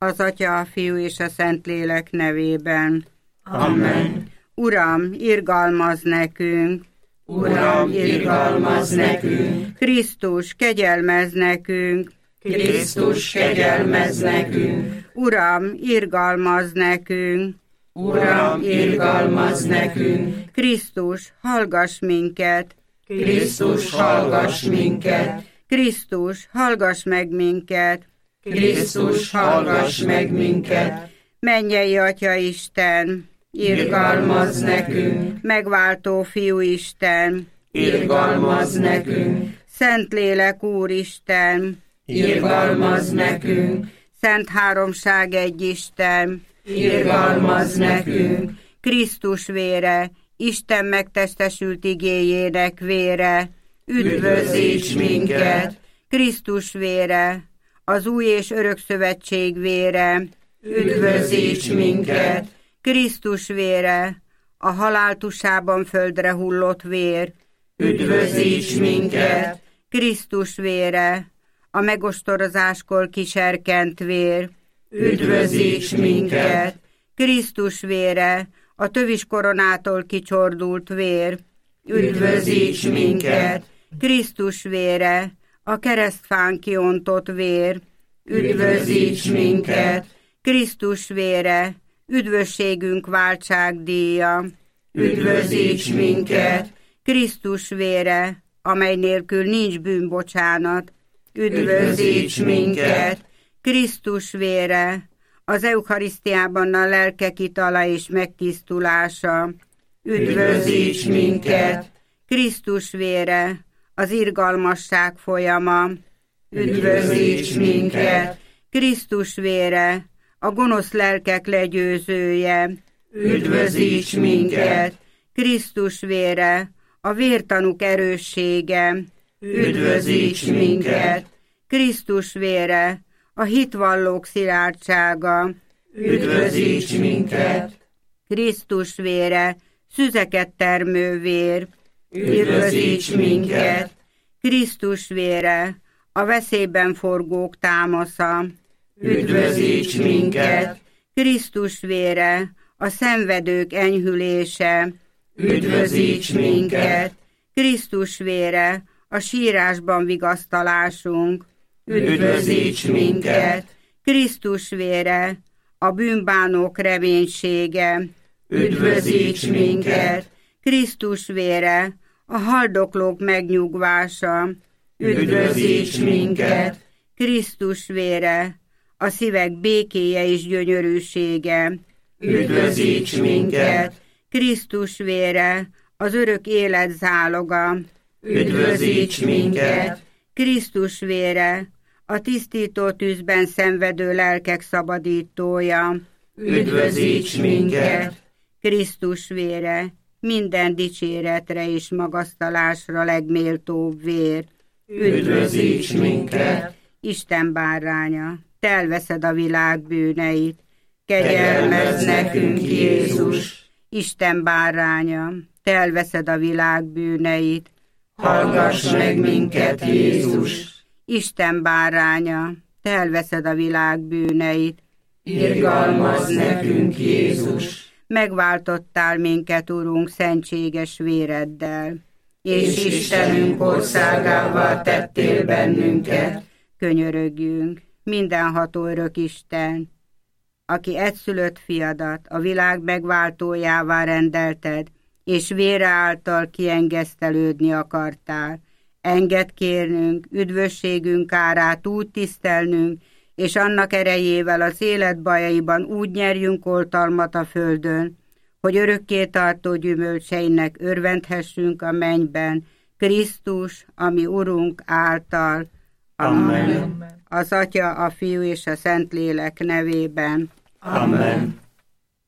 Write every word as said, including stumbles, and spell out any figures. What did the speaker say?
Az Atya, a Fiú és a Szentlélek nevében. Amen. Uram, irgalmazz nekünk! Uram, irgalmazz nekünk! Krisztus, kegyelmezz nekünk! Krisztus, kegyelmezz nekünk! Uram, irgalmazz nekünk! Uram, irgalmazz nekünk! Krisztus, hallgass minket! Krisztus, hallgass minket! Krisztus, hallgass meg minket! Krisztus, hallgass meg minket! Mennyei Atya Isten, irgalmazz nekünk! Megváltó Fiú Isten, irgalmazz nekünk! Szentlélek Úristen, irgalmazz nekünk! Szent Háromság egy Isten, irgalmazz nekünk! Krisztus vére, Isten megtestesült igéjének vére, üdvözíts minket! Krisztus vére, az új és örök szövetség vére, üdvözíts minket! Krisztus vére, a halál tusában földre hullott vér, üdvözíts minket! Krisztus vére, a megostorozáskor kiserkent vér, üdvözíts minket! Krisztus vére, a tövis koronától kicsordult vér, üdvözíts minket! Krisztus vére, a keresztfán kiontott vér, üdvözíts minket! Krisztus vére, üdvösségünk váltságdíja, üdvözíts minket! Krisztus vére, amely nélkül nincs bűnbocsánat, üdvözíts minket! Krisztus vére, az eucharisztiában a lelkek itala és megtisztulása, üdvözíts minket! Krisztus vére, az irgalmasság folyama, üdvözíts minket! Krisztus vére, a gonosz lelkek legyőzője, üdvözíts minket! Krisztus vére, a vértanúk erőssége, üdvözíts minket! Krisztus vére, a hitvallók szilárdsága, üdvözíts minket! Krisztus vére, szüzeket termő vér, üdvözíts minket! Krisztus vére, a veszélyben forgók támasza, üdvözíts minket! Krisztus vére, a szenvedők enyhülése, üdvözíts minket! Krisztus vére, a sírásban vigasztalásunk, üdvözíts minket! Krisztus vére, a bűnbánók reménysége, üdvözíts minket! Krisztus vére, a haldoklók megnyugvása, üdvözíts minket! Krisztus vére, a szívek békéje és gyönyörűsége, üdvözíts minket! Krisztus vére, az örök élet záloga, üdvözíts minket! Krisztus vére, a tisztító tűzben szenvedő lelkek szabadítója, üdvözíts minket! Krisztus vére, minden dicséretre és magasztalásra legméltóbb vér, üdvözíts minket! Isten báránya, te elveszed a világ bűneit, kegyelmezz nekünk, Jézus! Isten báránya, te elveszed a világ bűneit, hallgass meg minket, Jézus! Isten báránya, te elveszed a világ bűneit, irgalmazz nekünk, Jézus! Megváltottál minket, Urunk, szentséges véreddel, és Istenünk országává tettél bennünket. Könyörögjünk, mindenható örök Isten, aki egyszülött fiadat a világ megváltójává rendelted, és vére által kiengesztelődni akartál. Engedd kérnünk, üdvösségünk árát úgy tisztelnünk, és annak erejével az élet bajaiban úgy nyerjünk oltalmat a földön, hogy örökké tartó gyümölcseinek örvendhessünk a mennyben, Krisztus, ami Urunk által. Amen. Az Atya, a Fiú és a Szentlélek nevében. Amen.